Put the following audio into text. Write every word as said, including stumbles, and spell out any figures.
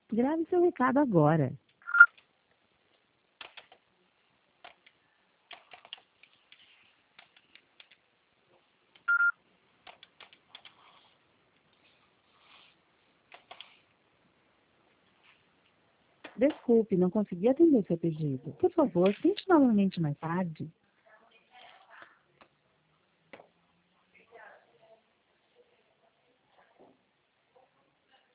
Grave seu recado agora. Desculpe, não consegui atender seu pedido. Por favor, tente novamente mais tarde.